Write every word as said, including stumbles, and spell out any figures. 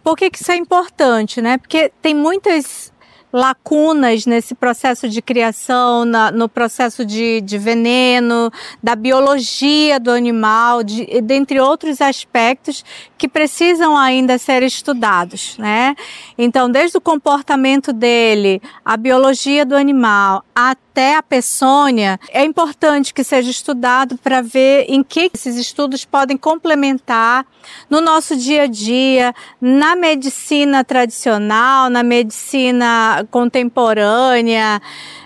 Por que que isso é importante, né? Porque tem muitas lacunas nesse processo de criação, na, no processo de, de veneno, da biologia do animal, de, dentre outros aspectos que precisam ainda ser estudados, né? Então, desde o comportamento dele, a biologia do animal, até a peçonha, é importante que seja estudado para ver em que esses estudos podem complementar no nosso dia a dia, na medicina tradicional, na medicina contemporânea,